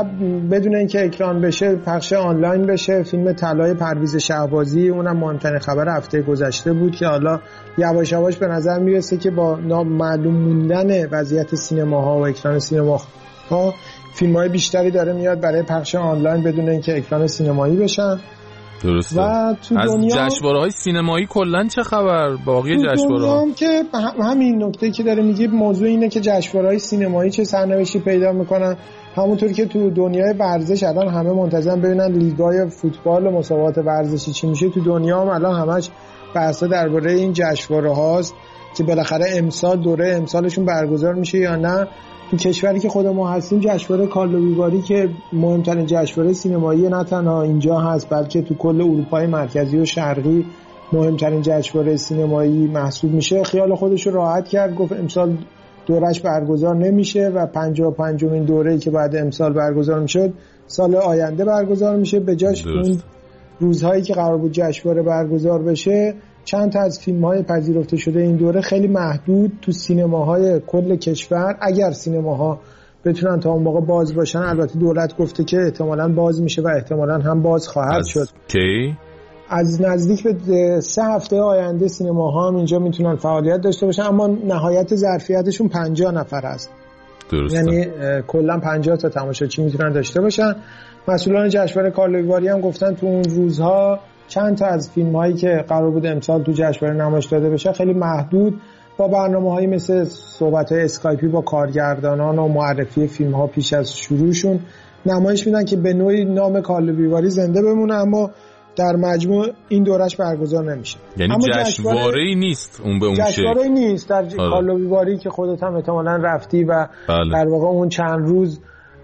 بدون اینکه اکران بشه پخش آنلاین بشه، فیلم طلای پرویز شهبازی، اونم مهمترین خبر هفته گذشته بود که حالا یواش یواش به نظر میرسه که با نامعلوم موندن وضعیت سینماها و اکران سینماها فیلم‌های بیشتری داره میاد برای پخش آنلاین بدون اینکه اکران سینمایی بشن.
درسته.
و تو
از
دنیا
جشنواره‌های سینمایی کلاً چه خبر؟ باقی جشنواره‌ها
هم که همین نکته که داره میگه، موضوع اینه که جشنواره‌های سینمایی چه سرنوشتی پیدا میکنن. همونطور که تو دنیای ورزش الان همه منتظرن ببینن لیگ‌های فوتبال و مسابقات ورزشی چی میشه، تو دنیا هم الان همش بحثا درباره این جشنواره‌هاست که بالاخره امسال دوره امسالشون برگزار میشه یا نه. تو کشوری که خود ما هستیم جشنواره کارلویواری که مهمترین جشنواره سینمایی نه تنها اینجا هست بلکه تو کل اروپای مرکزی و شرقی مهمترین جشنواره سینمایی محسوب میشه، خیال خودش رو راحت کرد، گفت امسال دورش برگزار نمیشه و 55مین دوره‌ای که بعد امسال برگزار میشد سال آینده برگزار میشه. به جاش اون روزهایی که قرار بود جشنواره برگزار بشه چند تا از فیلم‌های پذیرفته شده این دوره خیلی محدود تو سینماهای کل کشور، اگر سینماها بتونن تا اون موقع باز باشن، البته دولت گفته که احتمالاً باز میشه و احتمالاً هم باز خواهد شد.
کی؟
از نزدیک به 3 هفته آینده سینماها هم اینجا میتونن فعالیت داشته باشن، اما نهایت ظرفیتشون 50 نفر است.
درسته.
یعنی کلا 50 تا تماشاچی میتونن داشته باشن. مسئولان جشنواره کارلویواری هم گفتن تو اون روزها چند تا از فیلم‌هایی که قرار بود امسال تو جشنواره نمایش داده بشه خیلی محدود با برنامه‌هایی مثل صحبت‌های اسکایپی با کارگردانان و معرفی فیلم‌ها پیش از شروعشون نمایش میدن که به نوعی نام کارلویواری زنده بمونه، اما در مجموع این دورش برگزار نمیشه.
یعنی جشنواره‌ای نیست اون به اون شکل.
جشنواره‌ای نیست در کارلویواری که خودت هم احتمالاً رفتی و در واقع اون چند روز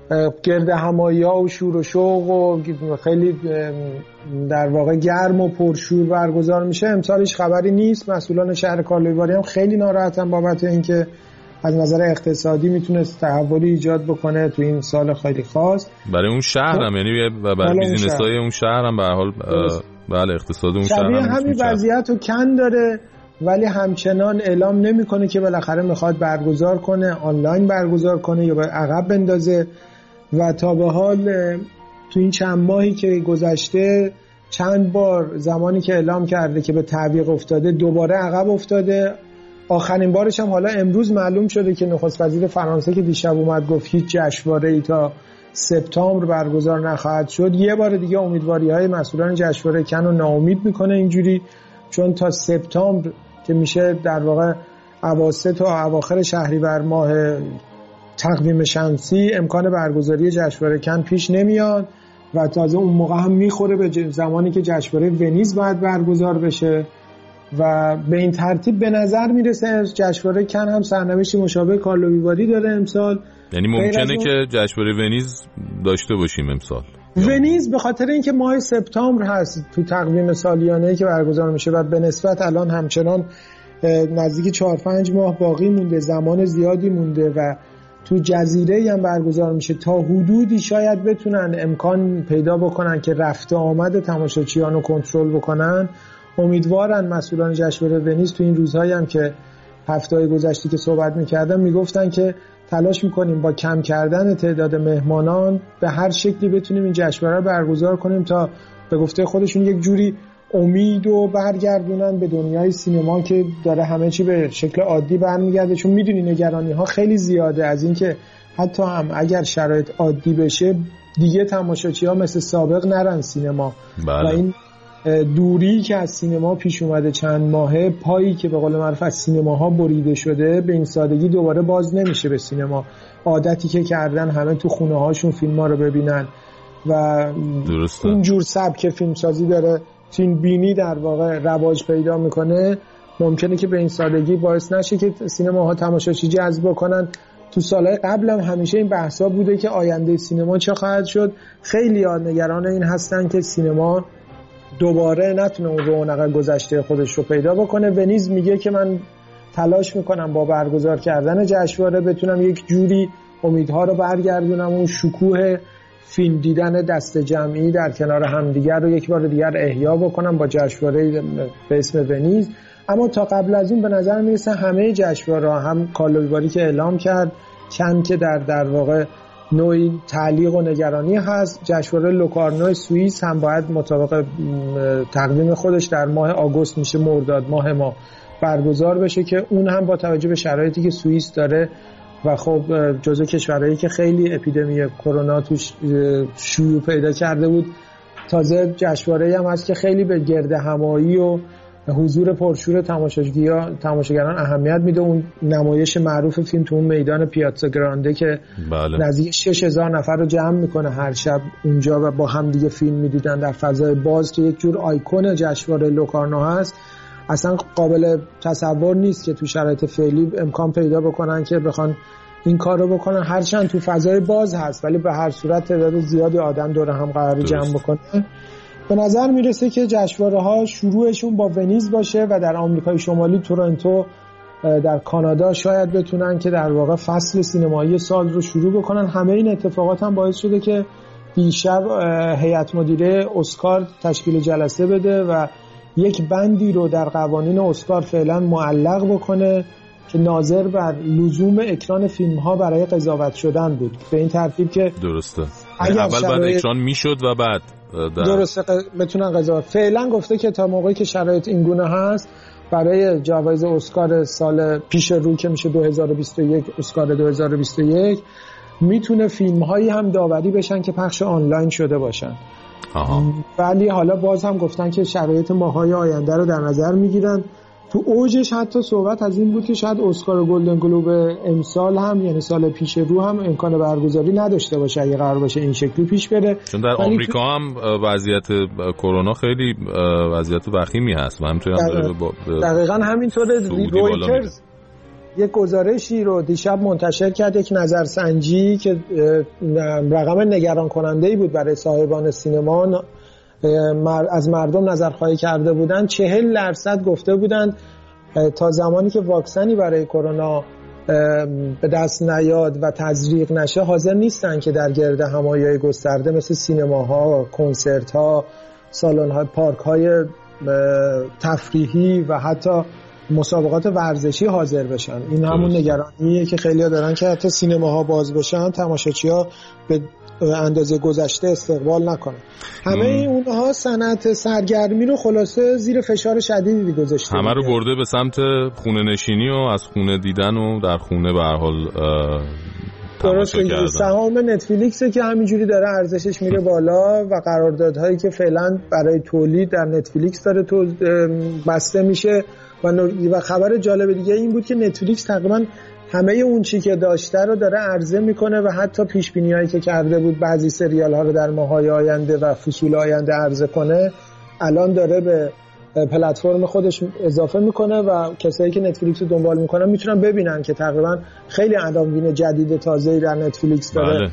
گرد همایی‌ها و شور و شوق و خیلی در واقع گرم و پرشور برگزار میشه. امسالش خبری نیست. مسئولان شهر کارلویواری هم خیلی ناراحتن بابت اینکه از نظر اقتصادی میتونست تحولی ایجاد بکنه تو این سال خیلی خاص برای
اون شهرم، یعنی برای بیزینس‌های اون شهرم به هر حال بله اقتصاد اون شهرم
همین وضعیت رو کن داره، ولی همچنان اعلام نمیکنه که بالاخره میخواد برگزار کنه، آنلاین برگزار کنه یا عقب بندازه. و تا به حال تو این چند ماهی که گذشته چند بار زمانی که اعلام کرده که به تعویق افتاده دوباره عقب افتاده. آخرین بارش هم حالا امروز معلوم شده که نخست وزیر فرانسه که دیشب اومد گفت هیچ جشنواره‌ای تا سپتامبر برگزار نخواهد شد. یه بار دیگه امیدواری‌های مسئولان جشنواره کن رو ناامید میکنه اینجوری، چون تا سپتامبر که میشه در واقع اواسط و اواخر شهریور ماه تقویم شمسی امکان برگزاری جشنواره کن پیش نمیاد و تازه اون موقع هم میخوره به زمانی که جشنواره ونیز باید برگزار بشه و به این ترتیب به نظر میرسه جشنواره کن هم سرنوشتی مشابه کارلویواری داره امسال.
یعنی ممکنه که جشنواره ونیز داشته باشیم امسال.
ونیز به خاطر اینکه ماه سپتامبر هست تو تقویم سالیانه‌ای که برگزار میشه و به نسبت الان همچنان نزدیک 4-5 ماه باقی مونده، زمان زیادی مونده و تو جزیره‌ای هم برگزار میشه، تا حدودی شاید بتونن امکان پیدا بکنن که رفت آمد تماشاچیان رو کنترل بکنن. امیدوارن مسئولان جشنواره ونیز تو این روزهایی هم که هفته‌های گذشته که صحبت می‌کردم میگفتن که تلاش می‌کنیم با کم کردن تعداد مهمانان به هر شکلی بتونیم این جشنواره رو برگزار کنیم تا به گفته خودشون یک جوری امید و برگردونن به دنیای سینما که داره همه چی به شکل عادی برمیگرده، چون میدونی نگرانی‌ها خیلی زیاده از اینکه حتی هم اگر شرایط عادی بشه دیگه تماشاچی‌ها مثل سابق نرن سینما.
بله.
و این دوری که از سینما پیش اومده چند ماهه، پایی که به قول معروف از سینماها بریده شده، به این سادگی دوباره باز نمیشه به سینما. عادتی که کردن همه تو خونه هاشون فیلم‌ها رو ببینن و
درسته.
این جور سبک فیلمسازی داره تین بینی در واقع رواج پیدا میکنه. ممکنه که به این سادگی باعث نشه که سینماها تماشاچی جذب کنن. تو سالهای قبلم همیشه این بحثا بوده که آینده سینما چه خواهد شد. خیلی نگران این هستن که سینما دوباره نتونه اون رونق گذشته خودش رو پیدا بکنه. ونیز میگه که من تلاش میکنم با برگزار کردن جشنواره بتونم یک جوری امیدها رو برگردونم، اون شکوه فیلم دیدن دست جمعی در کنار همدیگر رو یک بار دیگر احیا بکنم با جشنواره به اسم ونیز. اما تا قبل از اون به نظر میرسه همه جشنواره‌ها، هم کالویواری که اعلام کرد، چند که در واقع نوعی تعلیق و نگرانی هست. جشنواره لوکارنو سوئیس هم باید مطابق تقویم خودش در ماه آگوست میشه مرداد ماه ما برگزار بشه که اون هم با توجه به شرایطی که سوئیس داره و خب جزو کشورهایی که خیلی اپیدمی کرونا توش شیوع پیدا کرده بود، تازه جشنواره‌ای هم هست که خیلی به گرد همایی و حضور پرشور تماشاگران اهمیت میده. اون نمایش معروف فیلم تو اون میدان پیاتزا گرانده که نزدیک 6000 نفر رو جمع میکنه هر شب اونجا و با هم دیگه فیلم میدیدن در فضای باز که یک جور آیکون جشنواره لوکارنو هست، اصلا قابل تصور نیست که تو شرایط فعلی امکان پیدا بکنن که بخوان این کار رو بکنن، هرچند تو فضای باز هست ولی به هر صورت تعداد زیادی آدم دور هم قرار جمع بکنه. به نظر میرسه که جشنواره‌ها شروعشون با ونیز باشه و در آمریکای شمالی تورنتو، در کانادا شاید بتونن که در واقع فصل سینمایی سال رو شروع بکنن. همه این اتفاقات هم باعث شده که دیشب هیئت مدیره اسکار تشکیل جلسه بده و یک بندی رو در قوانین اسکار فعلا معلق بکنه که ناظر بر لزوم اکران فیلم‌ها برای قضاوت شدن بود. به این ترتیب که
درسته اول بعد اکران میشد و بعد
درسته بتونن قضاوت. فعلا گفته که تا موقعی که شرایط اینگونه هست برای جوایز اسکار سال پیش رو که میشه 2021 اسکار 2021 میتونه فیلم‌هایی هم داوری بشن که پخش آنلاین شده باشن. ولی حالا باز هم گفتن که شرایط ماهای آینده رو در نظر میگیرن. تو اوجش حتی صحبت از این بود که شاید اسکار و گلدن گلوب امسال هم یعنی سال پیش رو هم امکان برگزاری نداشته باشه اگه قرار باشه این شکلی پیش بره،
چون در آمریکا هم وضعیت کرونا خیلی وضعیت وخیمی هست و همینطور هم
دقیقاً همینطوره. رویترز یک گزارشی رو دیشب منتشر کرد، یک نظرسنجی که رقم نگران کننده‌ای بود برای صاحبان سینما. از مردم نظرخواهی کرده بودن 40% گفته بودن تا زمانی که واکسنی برای کرونا به دست نیاد و تزریق نشه حاضر نیستن که در گرد همایی‌های گسترده مثل سینماها، کنسرت‌ها، سالن‌ها، پارک‌های تفریحی و حتی مسابقات ورزشی حاضر بشن. این همون نگرانیه که خیلی‌ها دارن که حتی سینماها باز بشن تماشاچی‌ها به اندازه گذشته استقبال نکنن. همه اونها صنعت سرگرمی رو خلاصه زیر فشار شدیدی گذاشته،
همه رو برده به سمت خونه نشینی و از خونه دیدن و در خونه به هر حال
درسته. سهام نتفلیکس که همینجوری داره ارزشش میره بالا و قراردادهایی که فعلا برای تولید در نتفلیکس داره بسته میشه و خبر جالب دیگه این بود که نتفلیکس تقریبا همه اون چی که داشته رو داره عرضه میکنه و حتی پیش بینی هایی که کرده بود بعضی سریال ها رو در ماهای آینده و فصول آینده عرضه کنه الان داره به پلتفرم خودش اضافه میکنه و کسایی که نتفلیکس رو دنبال میکنن میتونن ببینن که تقریبا خیلی عناوین جدید تازه‌ای در نتفلیکس داره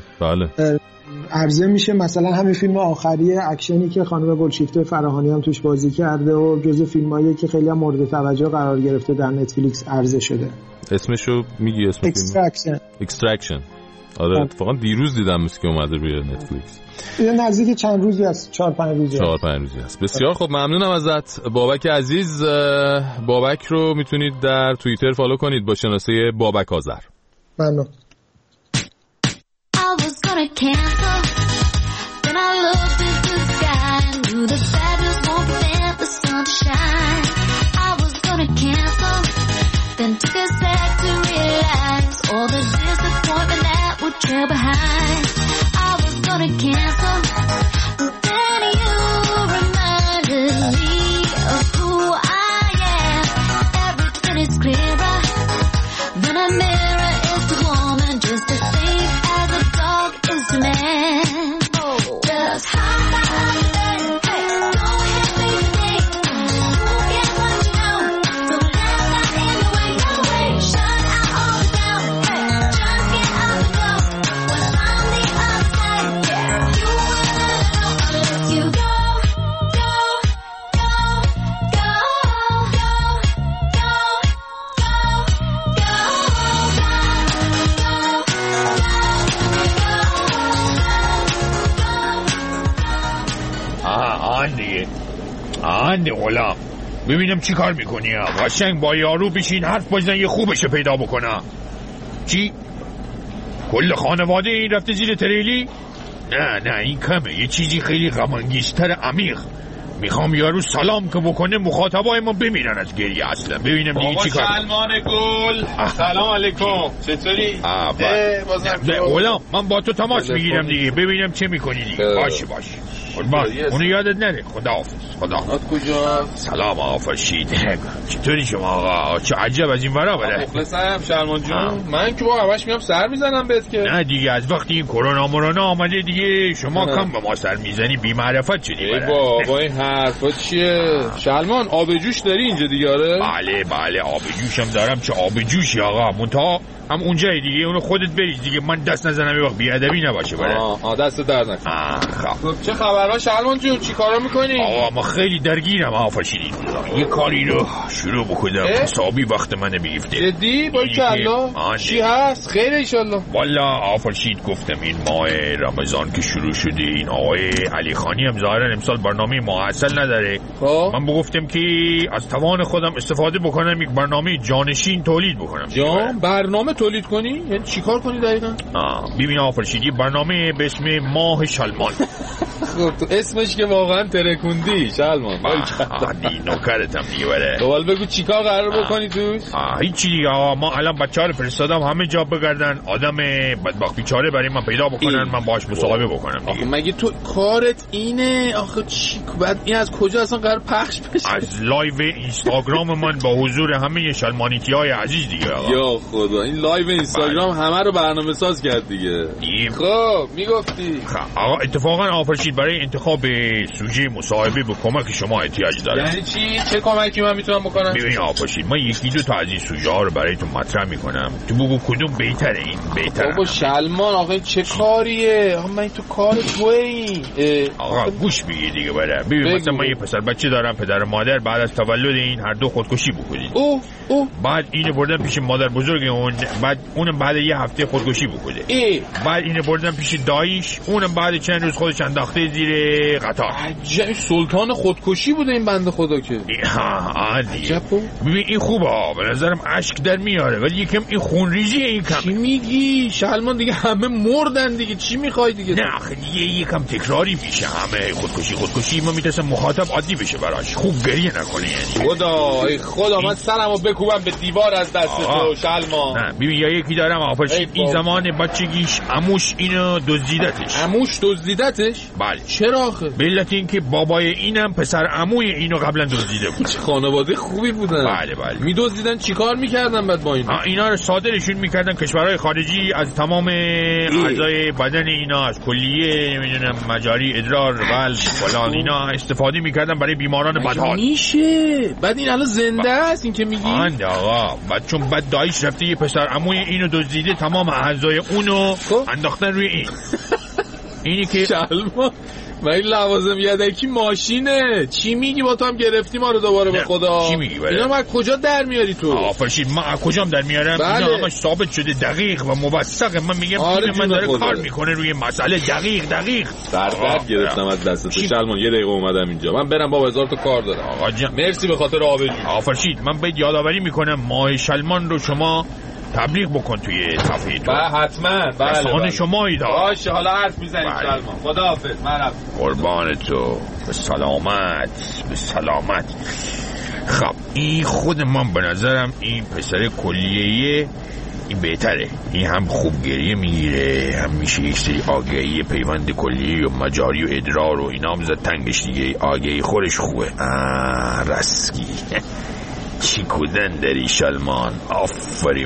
عرضه میشه. مثلا همین فیلم آخری اکشنی که خانم گلشیفته فراهانی هم توش بازی کرده و جزو فیلمایی که خیلی هم مورد توجه قرار گرفته در نتفلیکس عرضه شده.
اسمشو میگی؟ اسم
Extraction.
آره اتفاقا دیروز دیدم که اومده روی نتفلیکس.
یه نزدیک چند روزی است، 4-5 روزی
است. بسیار خب ممنونم ازت بابک عزیز. بابک رو میتونید در توییتر فالو کنید با شناسه بابک آذر.
ممنون.
Then took a sec to realize all the disappointment that would trail behind. I was gonna cancel, but then you reminded me of who I am. Everything is clearer than a mirror is to woman, just as safe as a dog is to man. Oh, just how about that? Hey,
بنده غلام ببینم چی کار میکنی. قشنگ با یارو بشین حرف بزن یه خوبش پیدا بکنم. چی؟ کل خانواده این رفته زیر تریلی؟ نه این کمه. یه چیزی خیلی غم‌انگیزتر عمیق. میخوام یارو سلام که بکنه مخاطبای ما بمیرن از گریه. اصلا ببینم دیگه چی کار.
بابا سلمان گل سلام علیکم، چطوری؟
غلام من با تو تماس میگیرم دیگه، ببینم چه میکنی دیگه. باشه اونو یادت نره. خداحافظ.
کجا؟
سلام آقا فرشید. چطوری شما آقا؟ چه عجب از این ورا بره.
مخلصم شلمان جون. من که با همش میام سر میزنم بهت که.
نه دیگه از وقتی این کرونا آمده دیگه شما کم به ما سر میزنی، بی معرفت شدی.
ای بابا این حرفا چیه؟ شلمان آب جوش داری اینجا دیگه؟ آره
بله آب جوشم دارم. چه آب جوشی آقا؟ منتها هم اونجای دیگه اونو خودت بریز دیگه، من دست نزنم یه وقت بیادبی نباشه.
دست درد نکن. خب چه خبرها شلمان جون؟ چی کارا میکنی؟
آقا ما خیلی درگیرم آفرشید. یه کاری رو شروع بکنم حسابی وقت من بیفته.
جدی؟ باریکلا. چی هست؟ خیر ایشالله.
والا آفرشید گفتم این ماه رمضان که شروع شده این آقای علی خانی هم ظاهرا امسال برنامه ماحصل نداره. من بگفتم که از توان خودم استفاده بکنم یک برنامه جانشین تولید بکنم.
برنامه تولید کنی؟ یعنی چیکار کنی دقیقاً؟
ببین آفرشید یه برنامه به اسم ماه شلمان.
خب تو اسمش که واقعا ترکوندی شلمان.
دی نوکرتم دیگه بره.
دوباره بگو چیکار قرار بکنی توش؟
هیچی دیگه آقا. ما الان بچه‌ها رو فرستادم همه جا بگردن، آدم بدبخت بیچاره برای من پیدا بکنن، من باهاش مصاحبه بکنم دیگه.
مگه تو کارت اینه؟ آخه چی بعد این از کجا اصلا قرار پخش بشه؟
از لایو اینستاگرام من با حضور همه شلمانیتی‌های عزیز دیگه آقا.
یا خدا این لایو اینستاگرام همه رو برنامه ساز کرد دیگه. خب میگفتی
آقا اتفاقا آفرشید برای انتخاب سوژه مصاحبه به کمک شما احتیاج دارم.
یعنی چی؟ چه کمکی من میتونم بکنم؟
ببین آفرشید من یکی دو تا از این سوژه ها رو برایتون مطرح میکنم، تو بگو کدوم بهتره. این بهتره.
بابا شلمان آقا چه کاریه؟ آقا من تو کار تویی.
آقا گوش بگیر دیگه بره. ببین مثلا من یه پسر بچه دارم، پدر و مادر بعد از تولد این هر دو خودکشی بکنید. بعد اینو بردن پیش مادر بزرگ اون، بعد اونم بعد یه هفته خودکشی بکنه. بعد اینو بردن پیش داییش، اونم بعد چند روز خودش انداخته زیر قطار.
عجب سلطان خودکشی بوده این بنده خدا که.
عجب. ببین این خوبه به نظرم اشک در میاره، ولی یکم این خونریزی این کم.
چی میگی شلمان؟ دیگه همه مردن دیگه، چی میخوای دیگه؟
نه آخه دیگه یکم تکراری میشه. همه خودکشی ما میتونم مخاطب عادی بشه براش، خوب گریه نکنه. یعنی
خدا من سرمو بکوبم به دیوار از دست تو شلمان.
نه ببین یا یکی دارم آفرشید این زمان بچگیش عموش اینو دزدیدتش.
عموش دزدیدتش؟
بله.
چرا آخه؟
به علت اینکه بابای اینم پسر عموی اینو قبلا دزدیده بود.
خانواده خوبی بودن.
بله.
میدزدیدن چیکار میکردن بعد با اینا؟
اینا رو صادرشون میکردن کشورهای خارجی، از تمام اعضای بدن اینا، از کلیه نمیدونم مجاری ادرار قلب فلان اینا استفاده میکردن برای بیماران بدحال.
میشه بعد این الان زنده است این که میگی؟
آقا بعد چون بعد دایش رفته یه پسر عموی اینو دزدیده، تمام اعضای اونو انداختن روی این. اینی که
شلمان و این لوازم یدکی ماشینه. چی میگی؟ با تو هم گرفتی ما رو دوباره به خدا.
چی میگی؟
اینا ما کجا در میاری تو؟
آفرشید من کجام در میارم؟ اینا همش ثابت شده دقیق و موثق. من میگم من داره کار میکنه روی مسئله دقیق.
درد گرفتم از دست تو شلمان. یه دقیقه اومدم اینجا. من برم بابا 1000 تا کار دارم.
آقا جان
مرسی به خاطر آبجو.
آفرشید من باید یادآوری میکنم ماه شلمان رو شما تبلیغ بکن توی صفحه تو.
حتما.
بله. شمایید
باشه حالا حرف میزنیم شلمان. خداحافظ. من
قربان تو. به سلامت. خب این خود من به نظرم این پسر کلیه این بهتره. این هم خوب گریه میگیره، هم میشه یک سری آگهی پیوند کلیه و مجاری و ادرار و اینا هم زد تنگش دیگه. آگهی خورش خوبه. رسکی چی کودن داری شلمان. آفرین.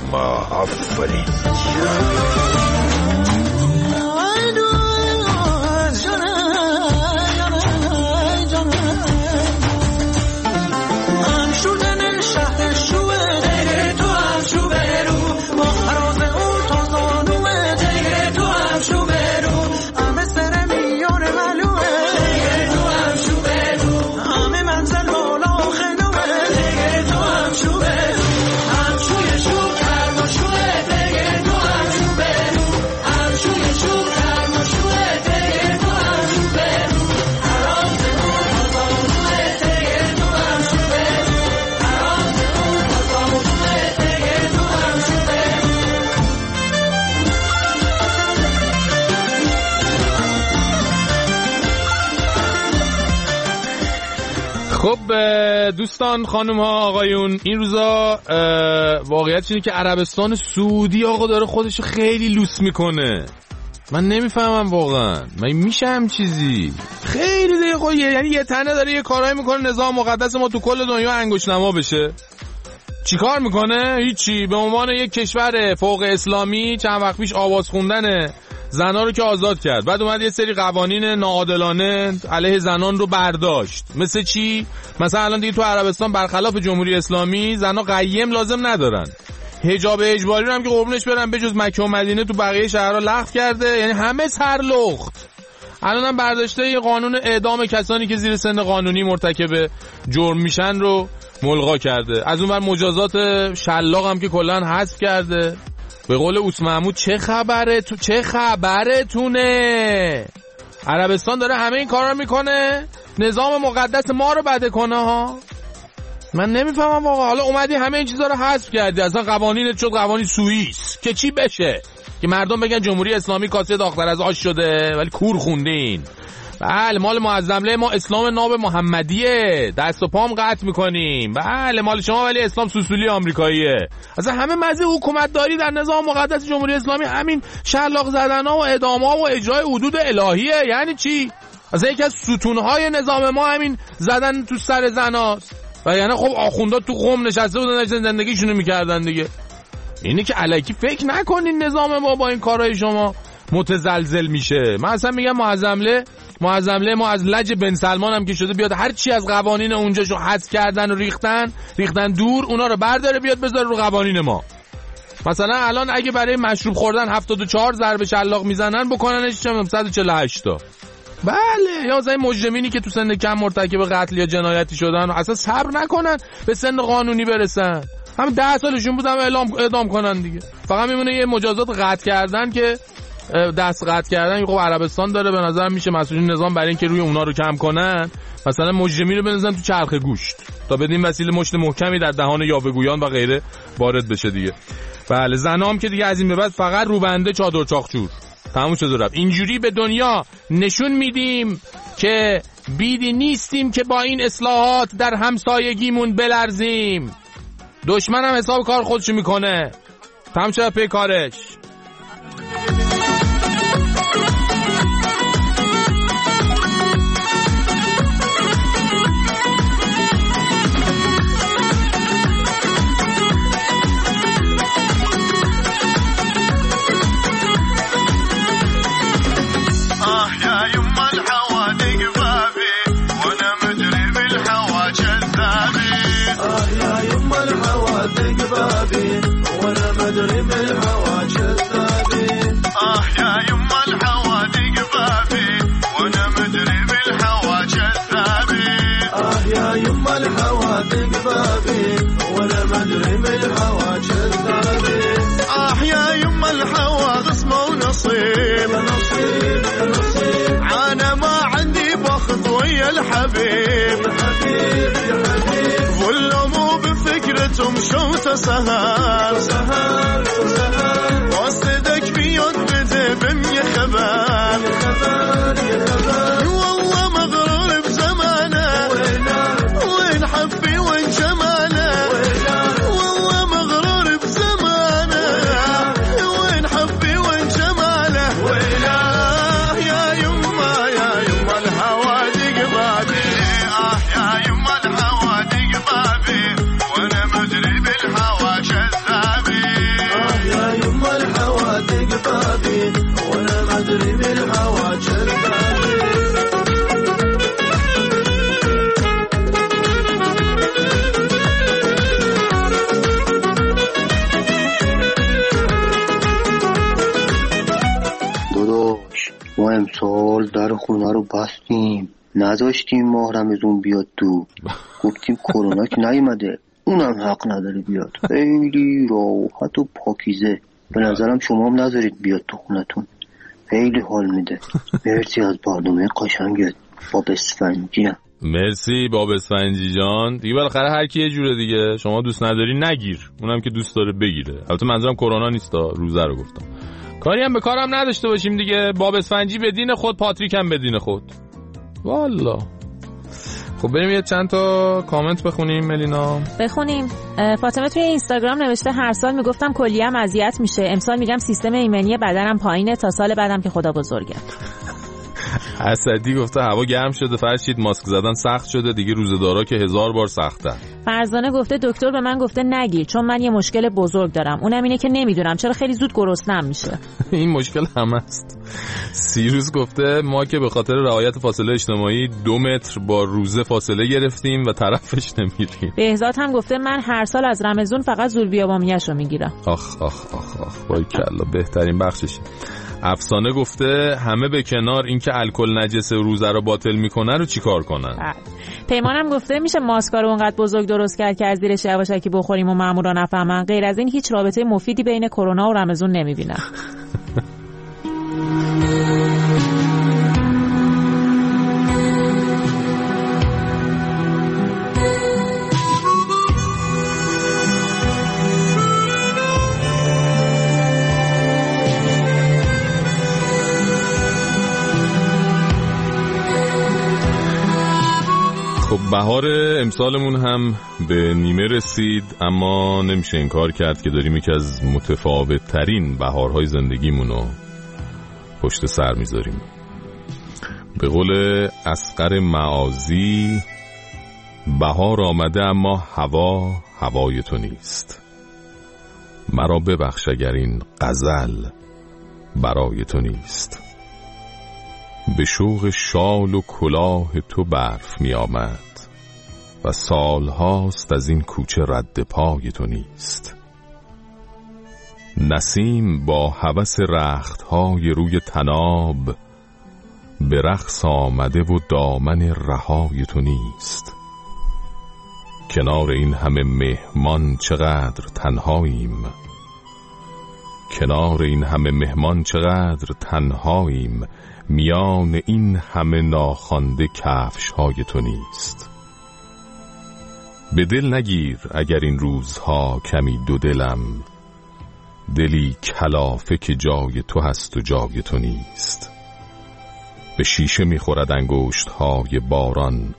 خب دوستان، خانم ها، آقایون، این روزا واقعیت اینه که عربستان سعودی آقا داره خودشو خیلی لوس میکنه. من نمیفهمم واقعا من میشه هم چیزی خیلی دیگه، یعنی یه تنه داره یه کارایی میکنه نظام مقدس ما تو کل دنیا انگشت نما بشه. چی کار میکنه؟ هیچی. به عنوان یک کشور فوق اسلامی چند وقت پیش آواز خوندن زنان رو که آزاد کرد، بعد اومد یه سری قوانین ناعادلانه علیه زنان رو برداشت. مثل چی؟ مثلا الان دیگه تو عربستان برخلاف جمهوری اسلامی زنا قیم لازم ندارن. حجاب اجباری رو هم که قربونش برن به جز مکه و مدینه تو بقیه شهرها لغو کرده، یعنی همه سرلخت. الان هم برداشته یه قانون اعدام کسانی که زیر سن قانونی مرتکب جرم میشن رو ملغا کرده. از اون ور مجازات شلاق هم که کلا حذف کرده. به قول اوس محمود چه خبرتونه؟ عربستان داره همه این کارا میکنه، نظام مقدس ما رو بده کنه ها. من نمیفهمم واقعا. حالا اومدی همه این چیزا رو حذف کردی، اصلا قوانینت شد قوانین سوئیس که چی بشه؟ که مردم بگن جمهوری اسلامی کاسه داغ‌تر از آش شده، ولی کور خوندین. بله مال معظمله ما اسلام ناب محمدیه، دست و پام قطع میکنیم. بله مال شما ولی اسلام سوسولی آمریکاییه. اصلا همه مزه حکومت داری در نظام مقدس جمهوری اسلامی همین شلاق زدن‌ها و اعدام‌ها و اجرای حدود الهیه. یعنی چی؟ اصلا یکی از ستون‌های نظام ما همین زدن تو سر زناست. و یعنی خب آخوندا تو قم نشسته بودن زندگیشونو میکردن دیگه. اینه که الکی فکر نکنین نظام ما با این کارهای شما متزلزل میشه. من اصلا میگم معظمله ما از لج بن سلمان هم که شده بیاد هر چی از قوانین اونجاشو حذف کردن و ریختن دور، اونا رو برداره بیاد بذاره رو قوانین ما. مثلا الان اگه برای مشروب خوردن 74 ضربه شلاق میزنن بکننش 148 تا. بله، یا مثلا مجرمینی که تو سن کم مرتکب قتل یا جنایتی شدن اصلا صبر نکنن به سن قانونی برسن، هم 10 سالشون بودن اعدام کنن دیگه. فقط میمونه یه مجازات قطع کردن که دست قطع کردن. خب عربستان داره به نظر میشه مسئولین نظام برای اینکه روی اونا رو کم کنن مثلا مجرمین رو بنزن تو چرخ گوشت تا بدین وسیله مشت محکمی در دهان یاوه‌گویان و غیره وارد بشه دیگه. بله زنام که دیگه از این به بعد فقط روبنده چادر چاقچور تموم شد و رفت. اینجوری به دنیا نشون میدیم که بیدی نیستیم که با این اصلاحات در همسایگیمون بلرزیم. دشمن هم حساب کار خودشو میکنه. تموم شد پی کارش.
وانا مدري بالهوى جذابي يا يما الحوادق بابي وانا مدري بالهوى جذابي يا يما الحوادق بابي وانا مدري بالهوى جذابي يا يما الهوى غصب ونصيب انا ما عندي باخذ ويا الحبيب ولا مو بفكرتهم شوته سهل واصدق بيوت بدبم يا خبال والله مغرور بزمانه وين حبي وين جماله والله مغرور بزمانه وين حبي وين جماله يا يما الهوادق بابي يا يما الهوادق بابي وانا مدري بالهوى جذابي يا يما الحوادق بابي وانا مدري بالهوى جذابي
داداش ما امسال در خونه رو بستیم، نذاشتیم ماه رمضان بیاد تو، گفتیم کرونا که نیومده اونم حق نداره بیاد. خیلی راحت و پاکیزه. به نظرم شما هم نذارید بیاد تو خونتون، خیلی حال میده. مرسی از برنامه قشنگت باب اسفنجی.
مرسی باب اسفنجی جان. دیگه بالاخره هر کی یه جوره دیگه. شما دوست نداری نگیر، اونم که دوست داره بگیره. البته منظورم کرونا نیست، روزه رو گفتم. کاری هم به کارم نداشته باشیم دیگه. باب اسفنجی به دین خود، پاتریک هم به دین خود. والا خب بریم یه چند تا کامنت بخونیم ملینا.
بخونیم. فاطمه توی اینستاگرام نوشته هر سال میگفتم کلیه‌ام اذیت میشه، امسال میگم سیستم ایمنی بدنم پایینه، تا سال بعدم که خدا بزرگه.
اسدی گفته هوا گرم شده فرشید، ماسک زدن سخت شده دیگه، روزه‌دارا که 1000 بار سخت‌تر.
فرزانه گفته دکتر به من گفته نگیر چون من یه مشکل بزرگ دارم، اونم اینه که نمیدونم چرا خیلی زود گرسنه‌ام میشه.
این مشکل هم است. سیروس گفته ما که به خاطر رعایت فاصله اجتماعی 2 متر با روزه فاصله گرفتیم و طرفش نمیریم.
بهزاد هم گفته من هر سال از رمضان فقط زوربیابامیه‌شو میگیرم.
آخ آخ آخ آخ وای کلا بهترین بخشش. افسانه گفته همه به کنار، این که الکل نجس روزه رو باطل میکنه رو چیکار کنن؟
پیمانم گفته میشه ماسکا رو اونقدر بزرگ درست کرد که از زیرش یواشکی بخوریم و مامورا نفهمن، غیر از این هیچ رابطه مفیدی بین کرونا و رمضان نمیبینم.
بهار امسالمون هم به نیمه رسید، اما نمیشه انکار کرد که داریم یکی از متفاوت ترین بهارهای زندگیمونو پشت سر میذاریم. به قول اصغر معاذی بهار آمده اما هوای تو نیست. مرا ببخش اگر این غزل برای تو نیست. به شوق شال و کلاه تو برف می آمد و سالهاست از این کوچه رد پای تو نیست. نسیم با هوس رختهای روی تناب به رقص آمده و دامن رهای تو نیست. کنار این همه مهمان چقدر تنهاییم، کنار این همه مهمان چقدر تنهاییم، میان این همه ناخوانده کفش‌های تو نیست. به دل نگیر اگر این روزها کمی دو دلم، دلی کلافه که جای تو هست و جای تو نیست. به شیشه میخورد انگشت‌های باران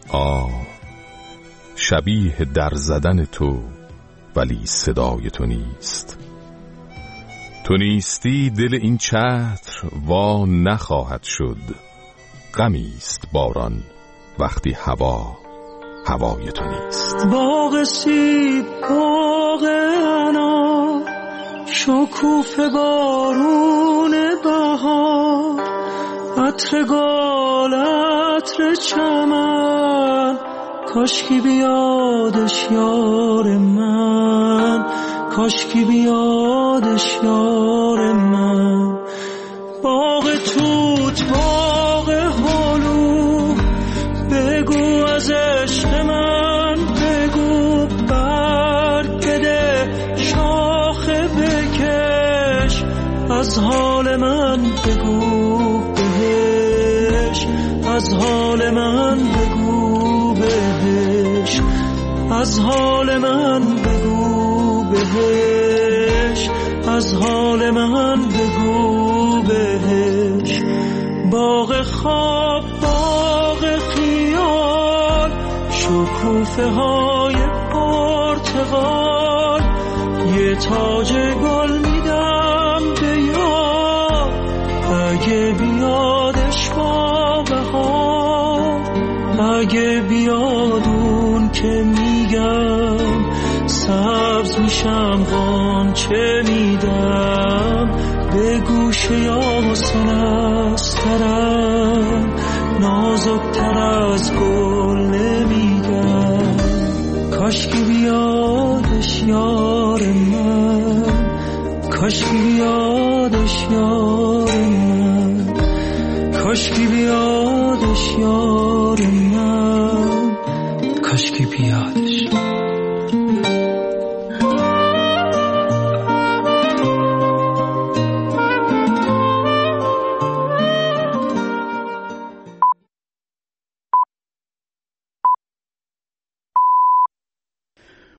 شبیه در زدن تو ولی صدای تو نیست. تو نیستی دل این چتر وا نخواهد شد، غمیست باران وقتی هوای تو نیست.
باغ سیب، باغ انار، شکوفه بارون بهار، عطر گل، عطر چمن، کاشکی بیادش یار من، کاشکی بیادش یار من. باغ توت، باغ هلو، بگو از عشق من، بگو برگ بده، شاخه بکش، از حال من بگو بهش، از حال من بگو بهش، از حال من بگو بهش، از حال من بگو بهش. باغ خواب، باغ خیال، شکوفه های پرتقال، یه تاج گل میدم به یار، اگه بیادش با بهار، اگه بیاد اون که میگم، سبز میشم غنچه میدم، به گوش یاسمن استرم، نازکتر از گل نمیگم. کاشکی بیادش یار من، کاشکی بیادش یار من، کاشکی بیادش یار من.